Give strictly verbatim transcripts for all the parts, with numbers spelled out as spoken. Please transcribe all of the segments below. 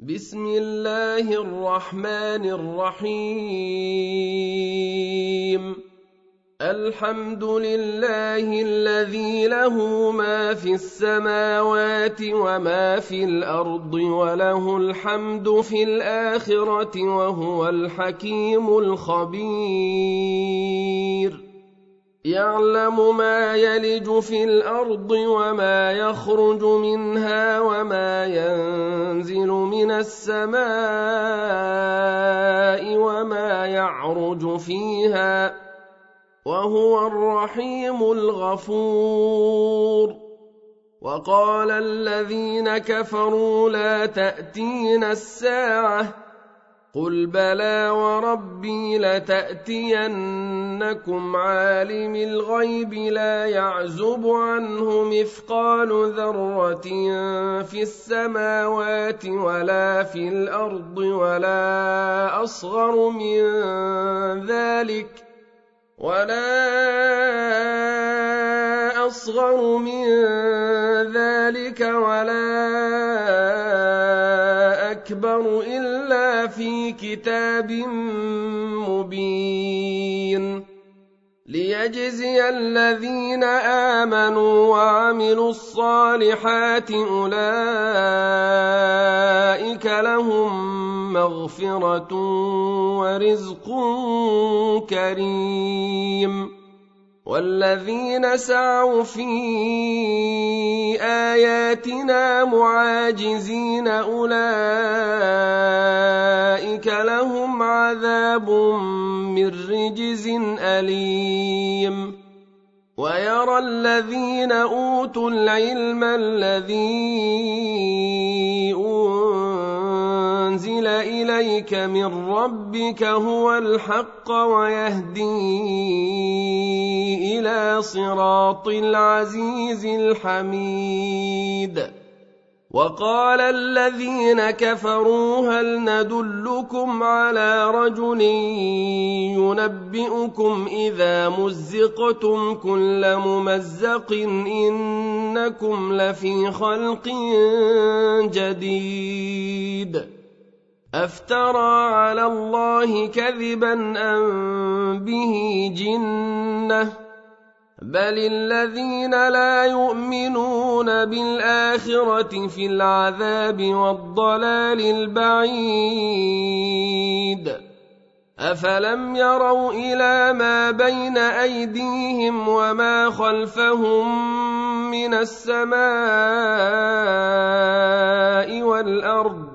بسم الله الرحمن الرحيم الحمد لله الذي له ما في السماوات وما في الأرض وله الحمد في الآخرة وهو الحكيم الخبير يعلم ما يلج في الأرض وما يخرج منها وما ينزل من السماء وما يعرج فيها وهو الرحيم الغفور. وقال الذين كفروا لا تأتينا الساعة قل بلى وربي لتأتينكم عالم الغيب لا يعزب عنه مثقال ذرة في السماوات ولا في الأرض ولا أصغر من ذلك ولا أصغر من ذلك ولا أكبر إلا في كتاب مبين ليجزي الذين آمنوا وعملوا الصالحات أولئك لهم مغفرة ورزق كريم. والذين سعوا في آياتنا معاجزين أولئك لهم عذاب من رجز أليم. ويرى الذين أوتوا العلم الذي أنزل إليك من ربك هو الحق ويهدي إلى صراط العزيز الحميد. وقال الذين كفروا هل ندلكم على رجل ينبئكم إذا مزقتم كل ممزق إنكم لفي خلق جديد أفترى على الله كذبا أم به جنة بل الذين لا يؤمنون بالآخرة في العذاب والضلال البعيد. أفلم يروا إلى ما بين أيديهم وما خلفهم من السماء والأرض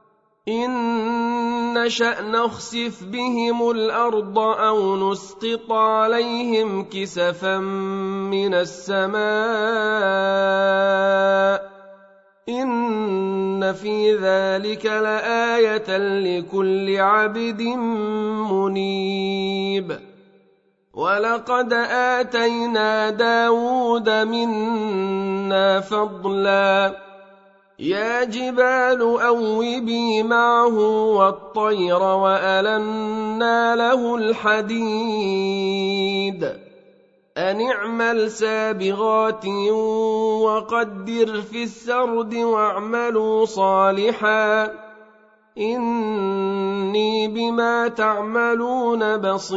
إن نشأ نخسف بهم الأرض أو نسقط عليهم كسفا من السماء إن في ذلك لآية لكل عبد منيب. ولقد آتينا داود منا فضلا يا جبال أوبي معه والطير وألنا له الحديد أن اعمل سابغات وقدر في السرد واعملوا صالحا إني بما تعملون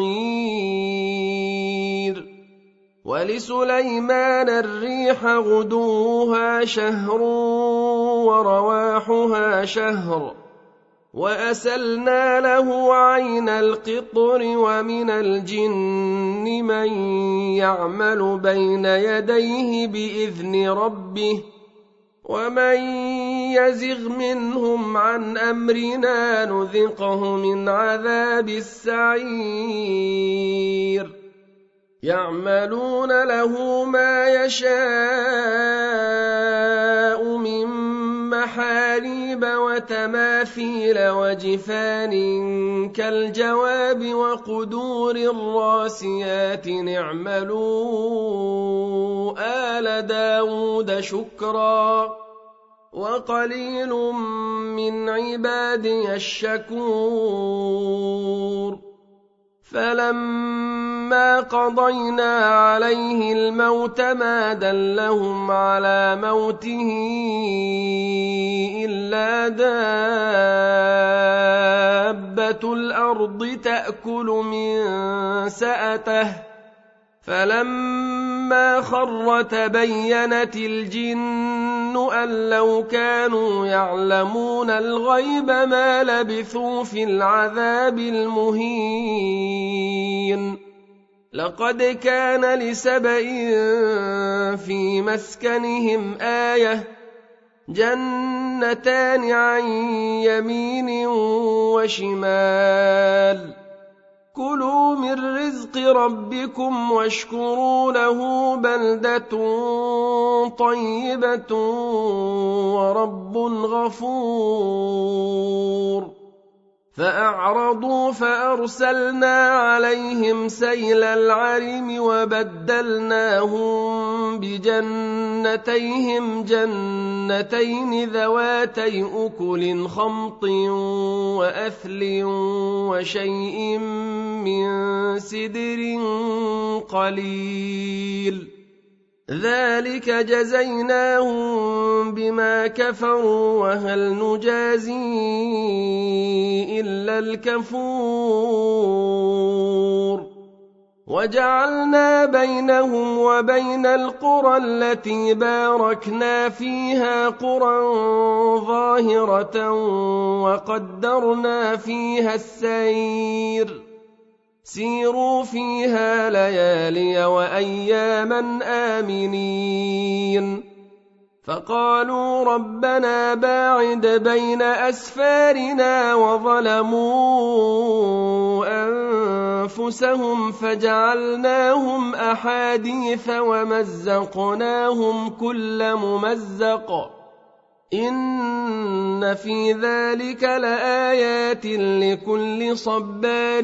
بصير. ولسليمان الريح غدوها شهر ورواحها شهر وأسلنا له عين القطر ومن الجن من يعمل بين يديه بإذن ربه ومن يزغ منهم عن أمرنا نذقه من عذاب السعير. يعملون له ما يشاء من محاريب وتماثيل وجفان كالجواب وقدور الراسيات اعملوا آل داود شكرا وقليل من عبادي الشكور. فلما فلما قضينا عليه الموت ما دلهم على موته إلا دابة الأرض تأكل من سأته فلما خر تبينت الجن أن لو كانوا يعلمون الغيب ما لبثوا في العذاب المهين. لقد كان لسبإ في مسكنهم آية جنتان عن يمين وشمال كلوا من رزق ربكم واشكروا له بلدة طيبة ورب غفور. فأعرضوا فأرسلنا عليهم سيل العرم وبدلناهم بجنتيهم جنتين ذواتي أكل خمط وأثل وشيء من سدر قليل ذلك جزيناهم بما كفروا وهل نجازي إلا الكفور. وجعلنا بينهم وبين القرى التي باركنا فيها قرى ظاهرة وقدرنا فيها السير سيروا فيها ليالي وأياما آمنين. فقالوا ربنا باعد بين أسفارنا وظلموا أنفسهم فجعلناهم أحاديث ومزقناهم كل ممزق إن في ذلك لآيات لكل صبار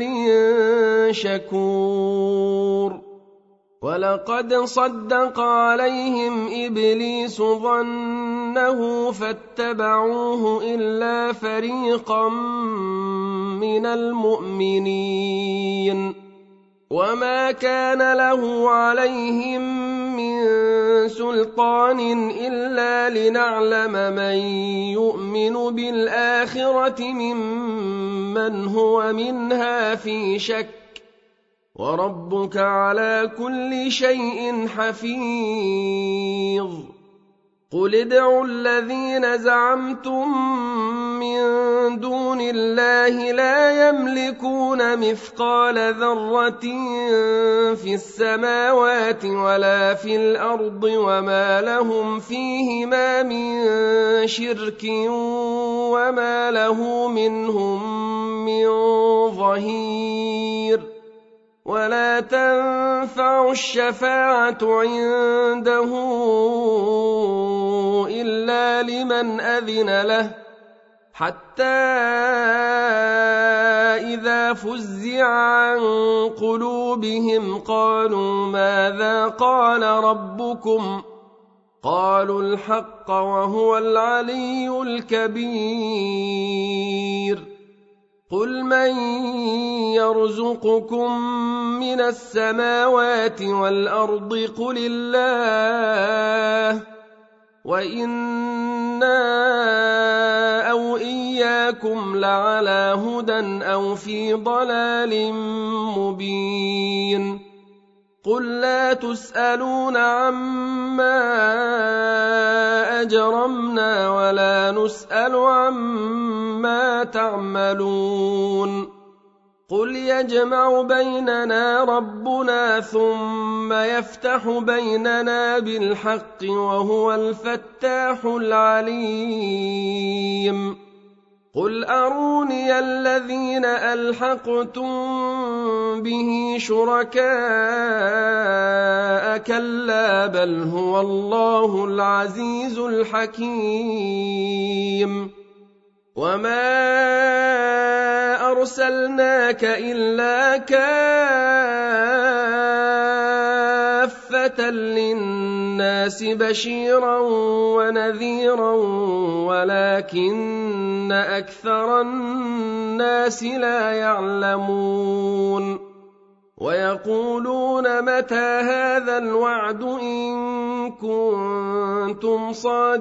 شكور. ولقد صدق عليهم إبليس ظنه فاتبعوه إلا فريقا من المؤمنين وما كان له عليهم من سلطان إلا لنعلم من يؤمن بالآخرة ممن هو منها في شك وربك على كل شيء حفيظ. قل ادعوا الذين زعمتم من دون الله لا يملكون مثقال ذرة في السماوات ولا في الأرض وما لهم فيهما من شرك وما له منهم من ظهير. ولا تنفع الشفاعة عنده إلا لمن أذن له حتى إذا فزع عن قلوبهم قالوا ماذا قال ربكم قالوا الحق وهو العلي الكبير. قل من يرزقكم من السماوات والأرض قل الله وإنا أو إياكم لعلى هدى أو في ضلال مبين. قل لا تسألون عما أجرمنا ولا نسأل عما تعملون. قل يجمع بيننا ربنا ثم يفتح بيننا بالحق وهو الفتاح العليم. قل أروني الذين ألحقتم به شركاء كلا بل هو الله العزيز الحكيم. وما أرسلناك إلا كافة للناس بشيرا ونذيرا ولكن أكثر الناس لا يعلمون. ويقولون متى هذا الوعد إن كنتم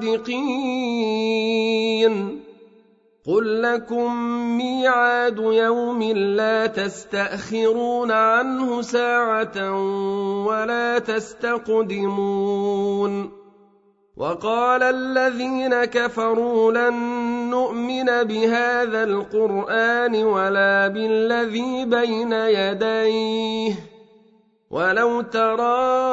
صادقين قل لكم ميعاد يوم لا تستأخرون عنه ساعة ولا تستقدمون وقال الذين كفروا لن نؤمن بهذا القرآن ولا بالذي بين يديه ولو ترى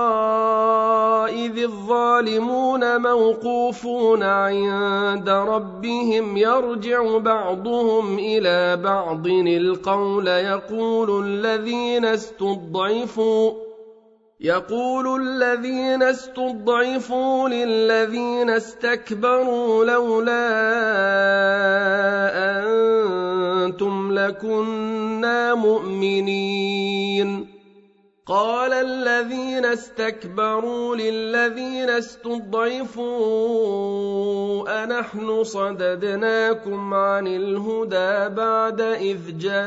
إذ الظالمون موقوفون عند ربهم يرجع بعضهم إلى بعض القول يقول الذين استضعفوا يقول الذين استضعفوا للذين استكبروا لولا أنتم لكنا مؤمنين قال الذين استكبروا للذين استضعفوا أنحن صددناكم عن الهدى بعد إذ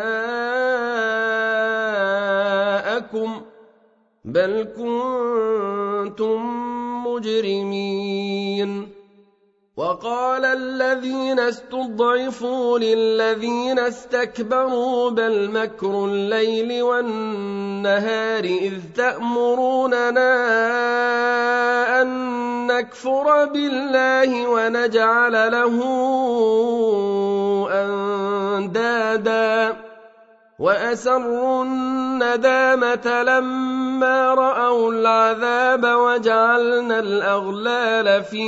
جاءكم بل كنتم مجرمين وقال الذين استضعفوا للذين استكبروا بل مكر الليل والنهار إذ تأمروننا أن نكفر بالله ونجعل له أندادا وأسروا الندامة لما رأوا العذاب وجعلنا الأغلال في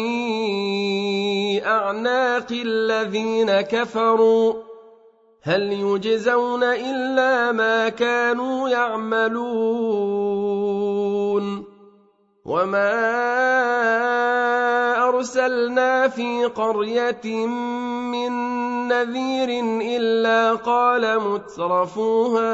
أعناق الذين كفروا هل يجزون إلا ما كانوا يعملون وما أرسلنا في قرية من نذير إلا قال مترفوها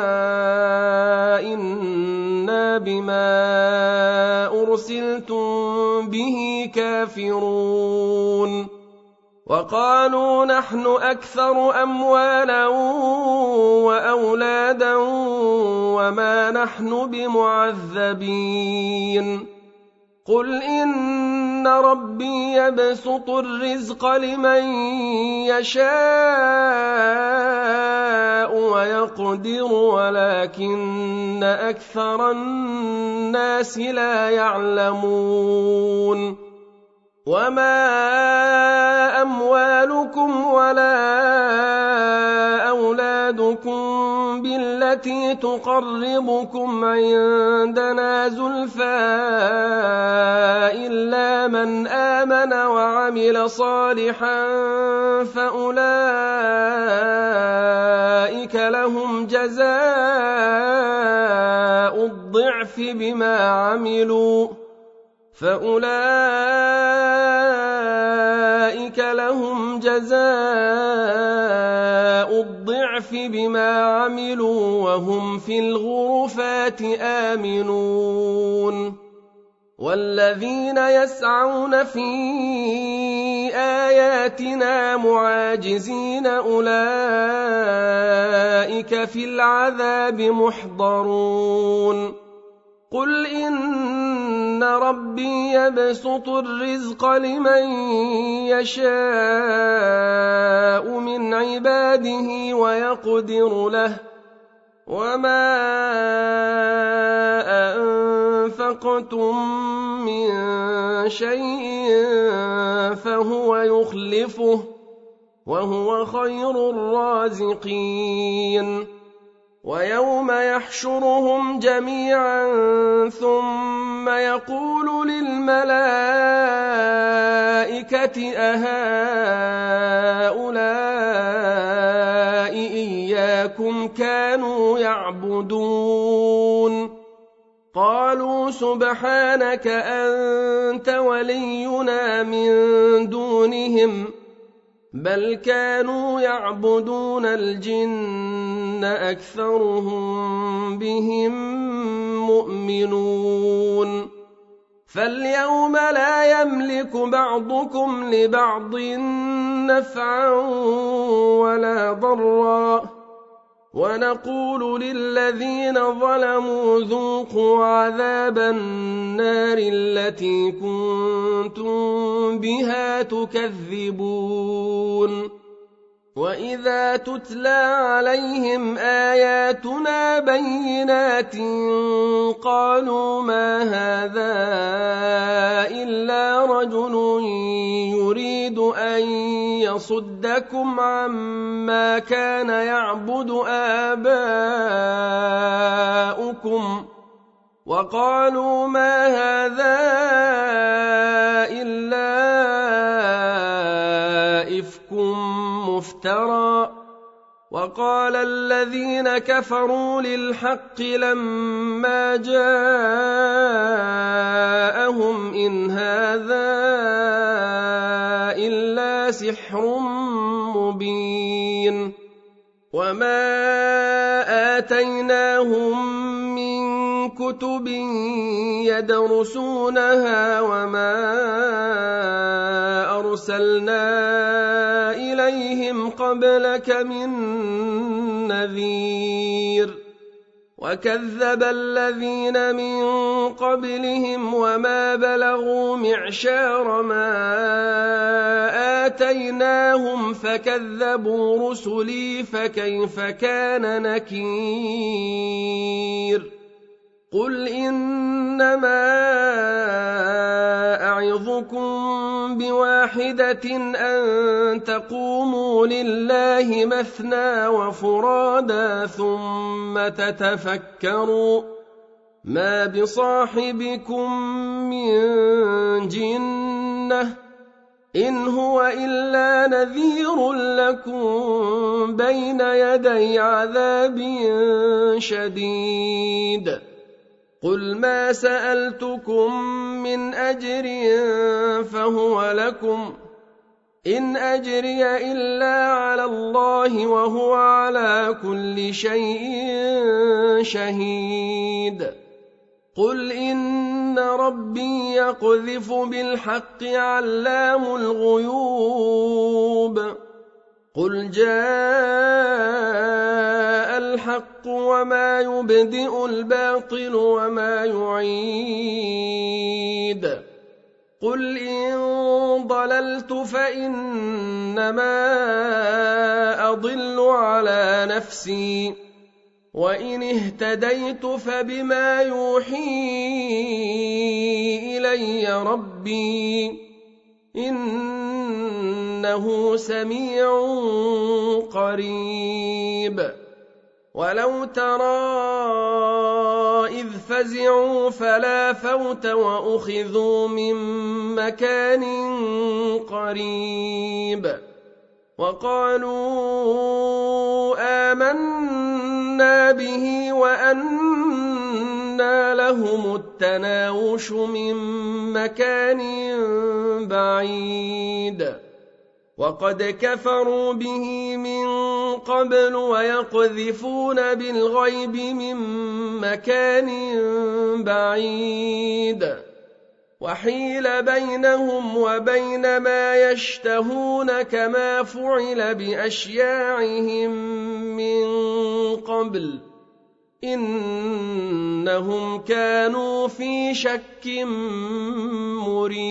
إنا بما أرسلتم به كافرون وقالوا نحن أكثر أموالا وأولادا وما نحن بمعذبين قل إن ربي يبسط الرزق لمن يشاء ويقدر ولكن أكثر الناس لا يعلمون وما أموالكم ولا أولادكم بالتي تقربكم عندنا زلفى إلا من آمن وعمل صالحا فأولئك لهم جزاء الضعف بما عملوا فأولئك لهم جزاء الضعف بما عملوا وهم في الغرفات آمنون والذين يسعون في آياتنا معاجزين أولئك في العذاب محضرون قل إن ربي يبسط الرزق لمن يشاء من عباده ويقدر له وما أنفقتم من شيء فهو يخلفه وهو خير الرازقين ويوم يحشرهم جميعا ثم يقول للملائكة أهؤلاء إياكم كانوا يعبدون قالوا سبحانك أنت ولينا من دونهم بل كانوا يعبدون الجن أكثرهم بهم مؤمنون فاليوم لا يملك بعضكم لبعض نفعا ولا ضرا ونقول للذين ظلموا ذوقوا عذاب النار التي كنتم بها تكذبون وإذا تتلى عليهم آياتنا بينات قالوا ما هذا إلا رجل يريد أن يصدكم عما كان يعبد آباؤكم وقالوا ما هذا إلا إفك مفترى وقال الذين كفروا للحق لما جاءهم إن هذا إلا سحر مبين وما آتيناهم من كتب يدرسونها وما أرسلنا إليهم قبلك من نذير وكذب الذين من قبلهم وما بلغوا معشار ما آتيناهم فكذبوا رسلي فكيف كان نكير قل إنما أعظكم بواحدة أن تقوموا لله مثنى وفرادا ثم تتفكروا ما بصاحبكم من جنة إن هو إلا نذير لكم بين يدي عذاب شديد قل ما سألتكم من أجر فهو لكم إن أجري إلا على الله وهو على كل شيء شهيد قل إن ربي يقذف بالحق علام الغيوب قل جاء الحق وما يبدئ الباطل وما يعيد قل إن ضللت فإنما أضل على نفسي وإن اهتديت فبما يوحي إلي ربي إنه سميع قريب ولو ترى إذ فزعوا فلا فوت وأخذوا من مكان قريب وقالوا آمنا به وأنى لهم التناوش من مكان بعيد وقد كفروا به من قبل ويقذفون بالغيب من مكان بعيد وحيل بينهم وبين ما يشتهون كما فعل بأشياعهم من قبل إنهم كانوا في شك مريب